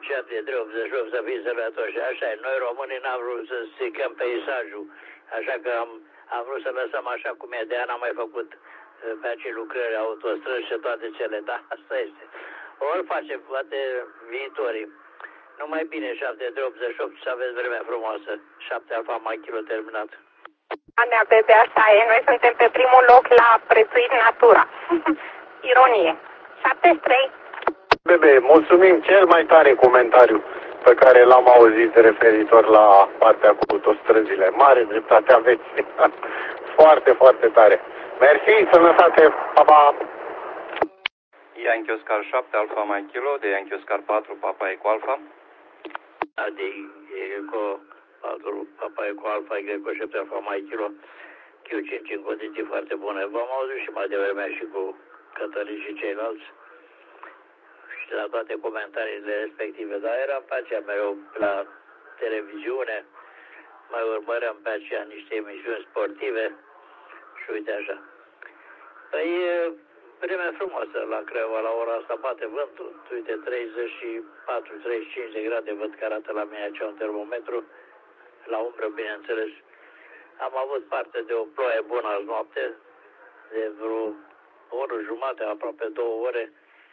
7-3-88 să fii sănătoși. Așa e, noi românii n-am vrut să stricăm peisajul, așa că am vrut să lăsăm așa cum e. De n-am mai făcut pe acei lucrări, autostrăzi și toate cele, da, asta este. Ori facem poate viitorii. Numai bine 7-3-88 să aveți vremea frumoasă. 7 Alfa Mike Kilo terminat. Anea Bebe, așa e, noi suntem pe primul loc la prețuit natura. Ironie. 73. Bebe, mulțumim cel mai tare comentariu pe care l-am auzit referitor la partea cu autostrăzile. Mare dreptate aveți. Foarte, foarte tare. Mersi, sănătate, pa, pa. Yankee Oscar 7, Alfa Mike Kilo, de Yankee Oscar 4, Papa Eco Alfa. De Eco 4, Papa Eco Alfa, Eco 7, Alfa Mike Kilo, Q5 în condiții foarte bune. V-am auzit și mai devreme și cu Cătălin și ceilalți și la toate comentariile respective, dar eram pe aceea mereu la televiziune, mai urmăream pe aceea niște emisiuni sportive și uite așa. Păi vremea frumoasă la Craiova, la ora asta bate vântul, uite 34-35 de grade văd că arată la mine aici un termometru, la umbră bineînțeles. Am avut parte de o ploaie bună azi noapte, de vreo o oră jumate, aproape 2 ore,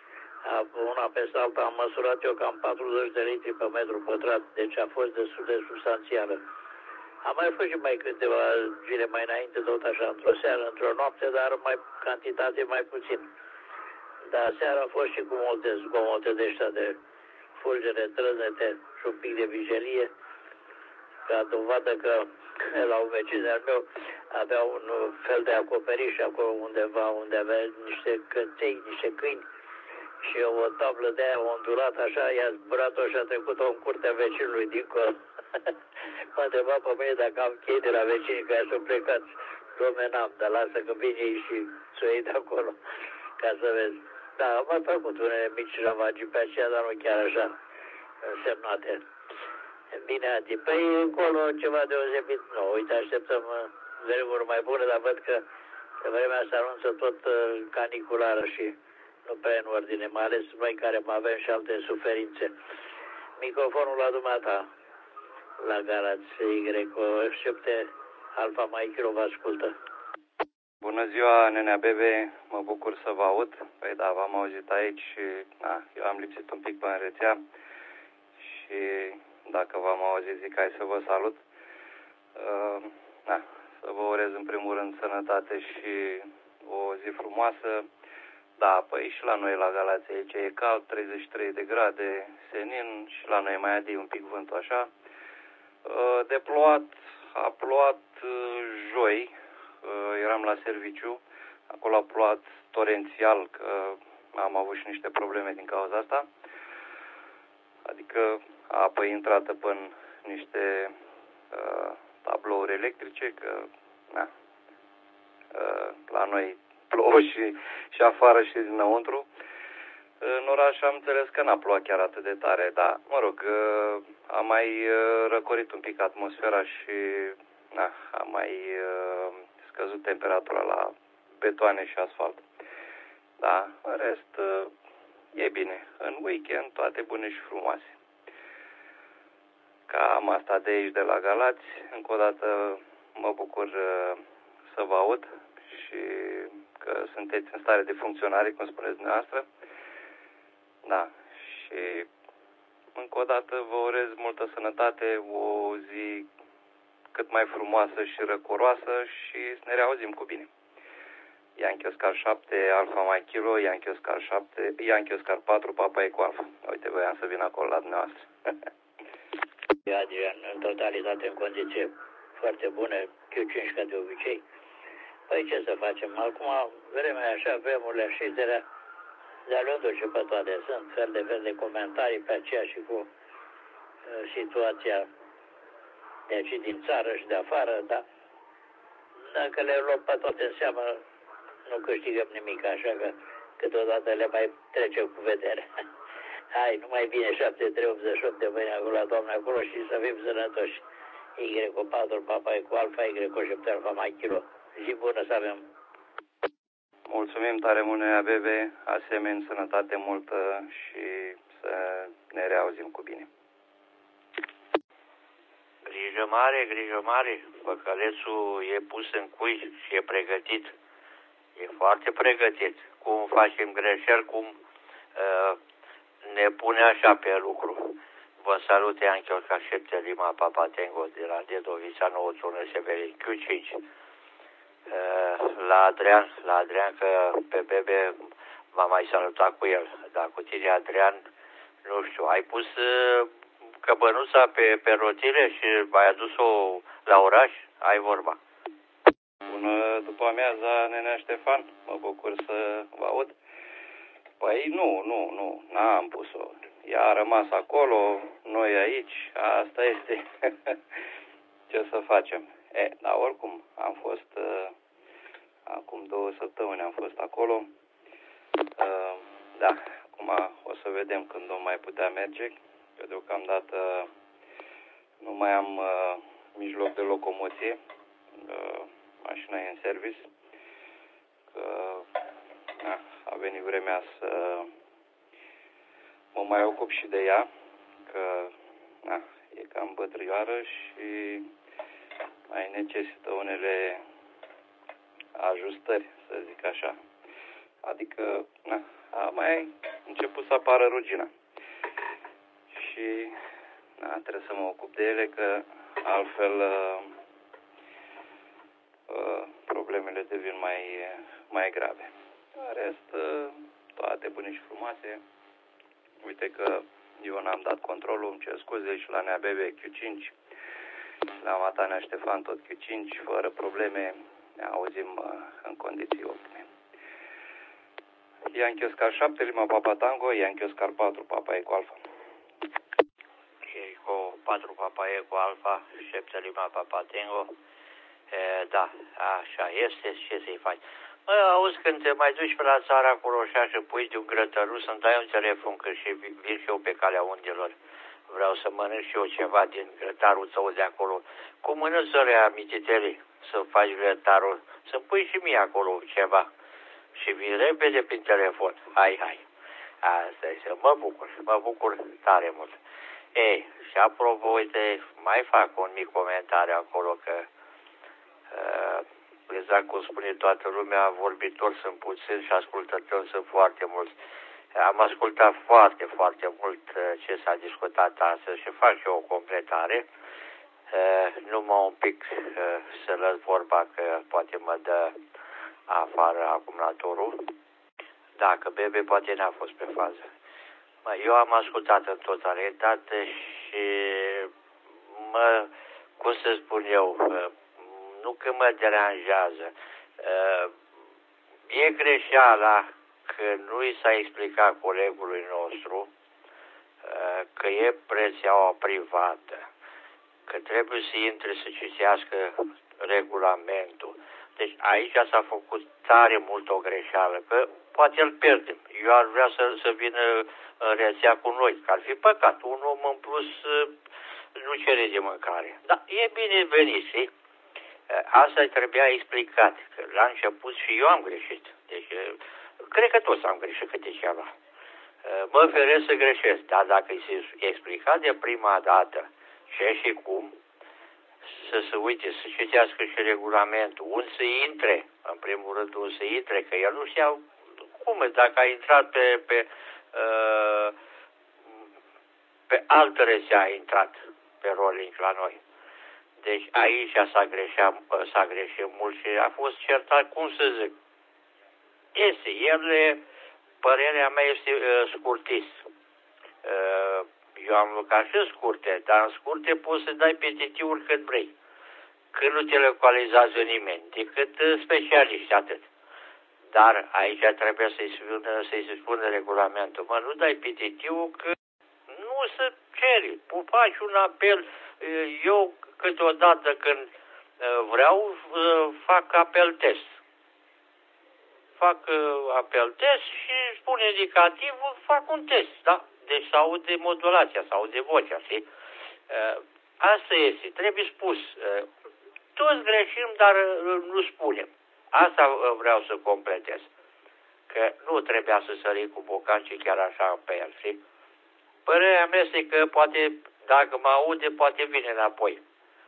una peste alta am măsurat eu cam 40 de litri pe metru pătrat, deci a fost destul de substanțială. Am mai fost și mai câteva zile mai înainte, tot așa, într-o seară, într-o noapte, dar mai cantitate mai puțin. Dar seara a fost și cu multe zgomote de ăștia de fulgere, trăznete și un pic de vijelie, ca dovadă că la un vecin al meu avea un fel de acoperiș acolo undeva, unde avea niște căței, niște câini și o tablă de aia ondulat așa, i-a zburat-o și a trecut-o în curtea vecinului dincolo. M-a întrebat pe mine dacă am chei de la vecini, că s-au plecat. Dom'le, n-am, dar lasă că vine ei și s-o iei de acolo, ca să vezi. Da, am mai făcut unele mici ravagii pe aceea, dar nu chiar așa însemnate. Bine, Adi. Păi încolo ceva deosebit nu. Uite, așteptăm vremuri mai bune, dar văd că vremea se anunță tot caniculară și nu prea în ordine, mai ales noi care mai avem și alte suferințe. Microfonul la dumneata, la Galați Y7 Alfa Mike Kilo, vă ascultă. Bună ziua, nenea Bebe, mă bucur să vă aud. Păi da, v-am auzit aici și eu am lipsit un pic pe rețea și dacă v-am auzit zic hai să vă salut. Să vă urez în primul rând sănătate și o zi frumoasă. Da, păi și la noi la Galați aici e cald, 33 de grade, senin și la noi mai adi un pic vântul așa. De plouat, a plouat joi, eram la serviciu, acolo a plouat torențial, că am avut și niște probleme din cauza asta. Adică apă intrată până niște tablouri electrice, că la noi plouă și afară și dinăuntru. În oraș am înțeles că n-a plouat chiar atât de tare, dar mă rog, a mai răcorit un pic atmosfera și a mai scăzut temperatura la betoane și asfalt. Da, în rest e bine. În weekend toate bune și frumoase. Cam asta de aici de la Galați. Încă o dată mă bucur să vă aud și că sunteți în stare de funcționare, cum spuneți dumneavoastră. Da, și încă o dată vă urez multă sănătate, o zi cât mai frumoasă și răcoroasă și să ne reauzim cu bine. Yankee Oscar 7, Alfa Mike Kilo, Yankee Oscar 7, Yankee Oscar 4, Papa Eco Alfa. Uite, voiam să vin acolo la dumneavoastră. Adrian, în totalitate, în condiții foarte bune, Q5 ca de obicei. Păi ce să facem? Acum, vremea așa, vremurile așizelea, de-a lungul și pe toate. Sunt fel de comentarii pe aceea și cu situația de aici din țară și de afară, dar dacă le luăm pe toate în seamă, nu câștigăm nimic, așa că câteodată le mai trecem cu vedere. Hai, numai bine, 7-3-88 de mâine acolo la Doamne acolo și să fim sănătoși. Y4, Papa Eco Alfa, Y7 Alfa Mike Kilo. Zi bună să avem. Mulțumim tare mult, Bebe, asemenea, sănătate multă și să ne reauzim. auzim cu bine. Grijă mare, păcălețul e pus în cui și e pregătit. E foarte pregătit. Cum facem greșeli, cum ne pune așa pe lucru. Vă salut, Ianchios, ca șepte Lima Papatengo de la Dedovița, Nouă Zonă Severin, Q5. La Adrian, că pe bebe m-a mai salutat cu el. Dar cu tine, Adrian, nu știu, ai pus căbănuța pe rotile și ai adus-o la oraș? Ai vorba. Bună după amiaza, nenea Ștefan, mă bucur să vă aud. Păi nu, n-am pus-o. Ea a rămas acolo, noi aici, asta este. Ce să facem? Dar oricum, am fost, acum 2 săptămâni am fost acolo. Da, acum o să vedem când nu mai putea merge, că deocamdată nu mai am mijloc de locomoție, mașina e în service, că a venit vremea să mă mai ocup și de ea, că e cam bătrânioară și mai necesită unele ajustări, să zic așa. Adică a mai început să apară rugina. Și trebuie să mă ocup de ele, că altfel problemele devin mai grave. În rest, toate bune și frumoase. Uite că eu n-am dat controlul, îmi cer scuze, și la Nea Bebe Q5, la Matania Ștefan tot Q5, fără probleme, ne auzim în condiții optime. Yankee Oscar 7, Lima Papa Tango, Yankee Oscar 4, Papa Eco Alfa. Eco 4, Papa Eco Alfa, 7 Lima Papa Tango. Da, așa este, ce să-i faci? Auzi, când te mai duci pe la țară acolo și pui de un grătăruș, să-mi dai un telefon, că și vin și eu pe calea undilor. Vreau să mănânc și eu ceva din grătarul tău de acolo. Cu mânățările amititele, să faci grătarul, să-mi pui și mie acolo ceva. Și vin repede prin telefon. Hai. Asta este, mă bucur tare mult. Ei, și apropo, uite, mai fac un mic comentariu acolo, că exact cum spune toată lumea, vorbitori sunt puțini și ascultători sunt foarte mulți. Am ascultat foarte, foarte mult ce s-a discutat astăzi și fac și eu o completare. Numai un pic să lăs vorba, că poate mă dă afară acumulatorul. Dacă bebe poate n-a fost pe fază. Eu am ascultat în totalitate și cum să spun eu, nu că mă deranjează. E greșeala că nu i s-a explicat colegului nostru că e prețeaua privată, că trebuie să intre să citească regulamentul. Deci aici s-a făcut tare mult o greșeală, că poate îl pierdem. Eu ar vrea să vină în rețea cu noi, că ar fi păcat. Un om în plus nu cere de mâncare. Dar e binevenit, știi? Asta trebuia explicat, că la început și eu am greșit. Deci, cred că toți am greșit câte ceva. Mă feresc să greșesc, dar dacă i se explica de prima dată ce și cum, să se uite, să citească și regulamentul, unde să intre, în primul rând unde să intre, că el nu știa cum, dacă a intrat pe altă rețea, a intrat pe rolling la noi. Deci aici s-a greșit mult și a fost certat, cum să zic. El, părerea mea, este scurtist. Eu am lucrat și scurte, dar în scurte poți să dai pe titiuri cât vrei. Când nu te localizează nimeni, decât specialiști, atât. Dar aici trebuie să-i se spună regulamentul. Nu dai pe titiul, că nu se cere. Faci un apel. Eu câteodată când vreau, fac apel test. Fac apel test și spun indicativul, fac un test, da? Deci se aude modulația, se aude vocea, știi? Asta este, trebuie spus. Toți greșim, dar nu spunem. Asta vreau să completez. Că nu trebuia să sărim cu bocanci chiar așa pe el, știi? Părerea mea este că poate, dacă mă aude, poate vine înapoi.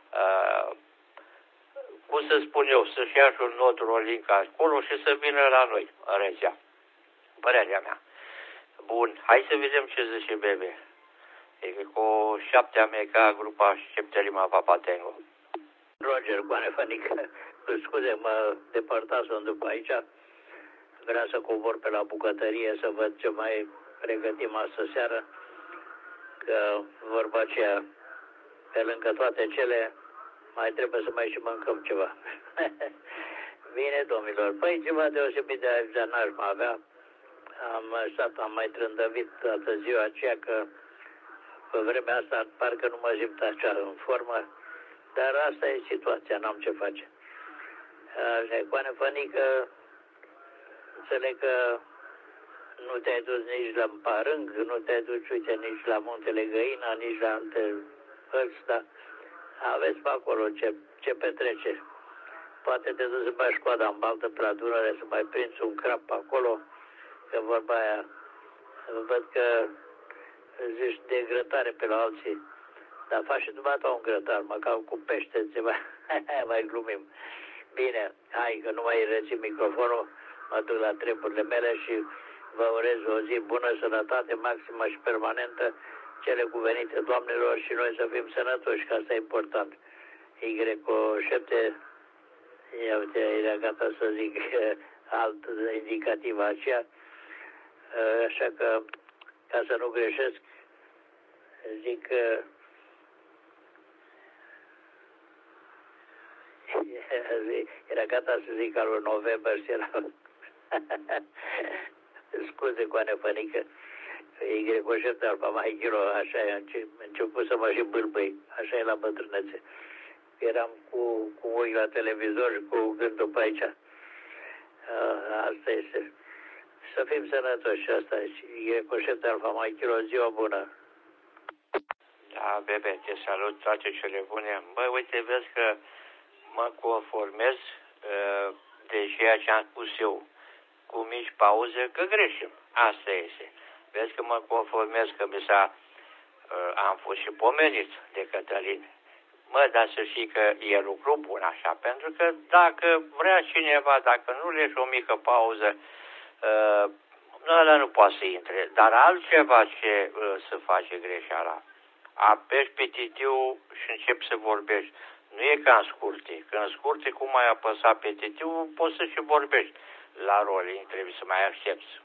Cum să spun eu, să-și ia și un not rolling acolo și să vină la noi, în rețea. Părerea mea. Bun, hai să vedem ce zice Bebe. E cu 7 America, grupa Șeptelima Papatengo. Roger, Goanefănică, scuze, mă depărtasem după aici. Vreau să cobor pe la bucătărie să văd ce mai pregătim astă seară. Că vorba aceea, pe lângă toate cele, mai trebuie să mai și mâncăm ceva. Bine, domnilor. Păi ceva deosebit de n-aș mai avea. Am mai trândăvit toată ziua aceea că pe vremea asta parcă nu mă simt așa în formă, dar asta e situația, n-am ce face. Goanefănică, înțeleg că nu te-ai dus nici la Parâng, nu te-ai dus, uite, nici la Muntele Găina, nici la alte părți, dar aveți pe acolo ce petrece. Poate te duci să bagi coada în baltă pe la Dunăre, să mai prinzi un crap pe acolo, că vorba aia, văd că zici de grătare pe la alții, dar faci și dumneata un grătar, măcar cu pește, ceva, mai glumim. Bine, hai că nu mai rețin microfonul, mă duc la treburile mele și vă urez o zi bună, sănătate maximă și permanentă, cele cuvenite doamnelor și noi să fim sănătoși, că asta e important. Y-7, ia uite, era gata să zic alt indicativ aceea, așa că, ca să nu greșesc, zic că era gata să zic al lui November și era... Scuze, Goanefănică, Y-7 Alfa Mai Kilo, așa e, început să mă și bâlbâi, așa e la bătrânețe. Eram cu ochi la televizor și cu gândul pe aici. Asta este. Să fim sănătoși, asta e. Y-7 Alfa Mai Kilo, ziua bună. Da, Bebe, te salut, toate cele bune. Băi, uite, vezi că mă conformez de ceea ce am spus eu, cu mici pauze, că greșim. Asta este. Vezi că mă conformez că am fost și pomenit de Cătălin. Mă, dar să știi că e lucru bun așa, pentru că dacă vrea cineva, dacă nu leși o mică pauză, ăla nu poate să intre. Dar altceva ce să face greșeala. Apeși pe titiu și începi să vorbești. Nu e ca în scurte. Că în scurte, cum ai apăsat pe titiu, poți să și vorbești. La rolling trebuie să mai aștepți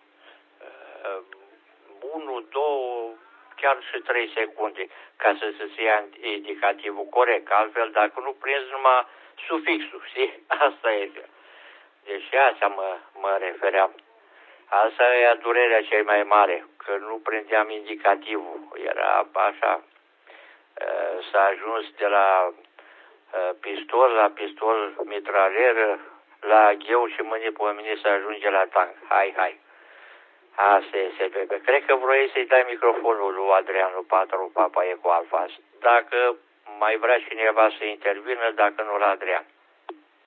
1, 2, chiar și 3 secunde ca să se ia indicativul corect. Altfel, dacă nu prinzi numai sufixul, știi? Asta este. Deci asta mă refeream. Asta e durerea cea mai mare, că nu prindeam indicativul. Era așa. S-a ajuns de la pistol la pistol mitraleră, la gheu și mâine pe mine să ajunge la tank. Hai. Asta este, Bebe. Cred că vroiai să-i dai microfonul lui Adrianul Patru, Papa Eco Alfa. Dacă mai vrea cineva să intervină, dacă nu la Adrian.